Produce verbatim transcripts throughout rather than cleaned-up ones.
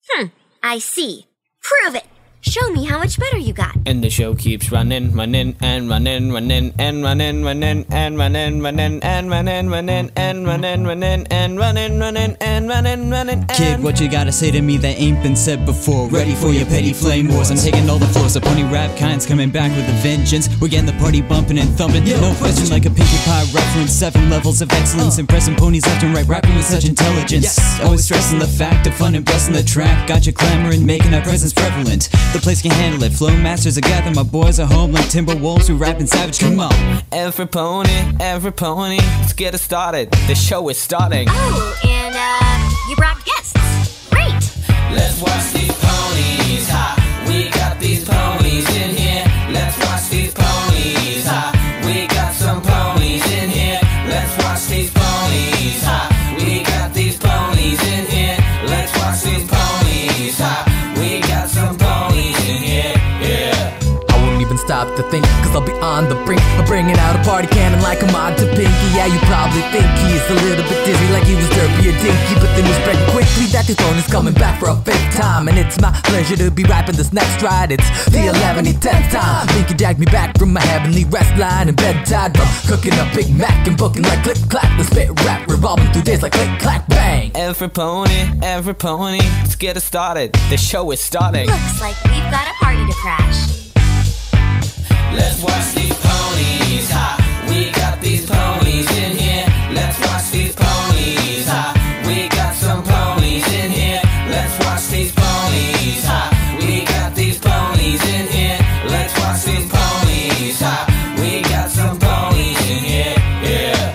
Hmm, I see. Prove it. Show me how much better you got. And the show keeps running, running, and running, running, and running, running, and running, running, and running, running, and running, running, and running, running, and running, running. Kid, what you gotta say to me that ain't been said before? Ready for your petty flame wars? I'm taking all the floors. The pony rap kind's coming back with a vengeance. We're getting the party bumping and thumping. No question, like a Pinkie Pie reference. Seven levels of excellence, impressing ponies left and right, rapping with such intelligence. Always stressing the fact of fun and blessing the track. Got you clamoring, making our presence prevalent. The place can handle it. Flow masters are gathering, my boys are home like Timberwolves who rapping savage. Come on. Every pony, every pony, let's get it started. The show is starting. Oh, and uh, you brought guests. Great. Let's watch these ponies, ha. We got these ponies in here. Let's watch these ponies, ha. We got some ponies in here. Let's watch these ponies, ha. We got these ponies in here. Let's watch these ponies, ha. We got some ponies in here, yeah. I won't even stop to think, cause I'll be on the brink of bringing out a party cannon like a mod to Pinky. Yeah, you probably think he is a little bit dizzy, like he was derpy or dinky, but the news spread quickly that this phone is coming back for a fifth time. And it's my pleasure to be rapping this next ride. It's the eleventh tenth time. Pinky dragged me back from my heavenly rest line and bedtime, from cooking up Big Mac and booking like click clack. The spit rap revolving through days like click clack bang. Every pony, every pony, let's get it started. The show is starting. Looks like we've got a party to crash. Let's watch these ponies, ha. We got these ponies in here. Let's watch these ponies, ha. We got some ponies in here. Let's watch these ponies, ha. We got these ponies in here. Let's watch these ponies, ha. We got some ponies in here, yeah.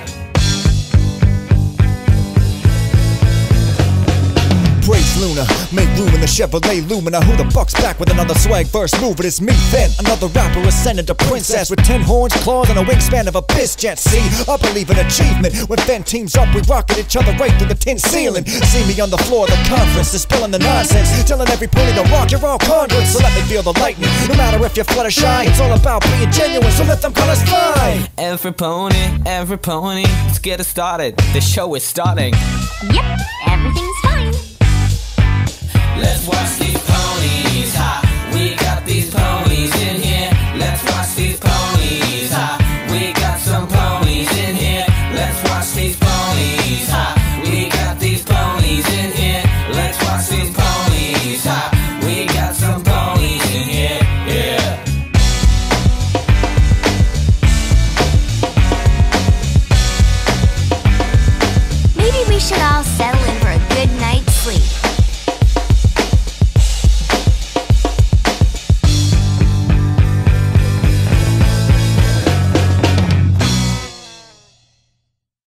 Praise Luna, make room in the Chevrolet Lumina. Who the fuck's back with another swag verse move? It is me then, another rapper ascending to princess with ten horns, claws, and a wingspan of a piss jet. See, I believe in achievement. When Fen teams up, we rockin' each other right through the tin ceiling. See me on the floor of the conference, dispelling the nonsense, telling every pony to rock. You're all conduits, so let me feel the lightning. No matter if you're flutter shy, it's all about being genuine, so let them colors fly. Every pony, every pony, let's get it started. The show is starting. Yep, everything's fine. Let's watch these ponies, ha. We got these ponies in here. Let's watch these ponies, ha. We got some ponies in here. Let's watch these ponies, ha. We got these ponies in here. Let's watch these ponies, ha.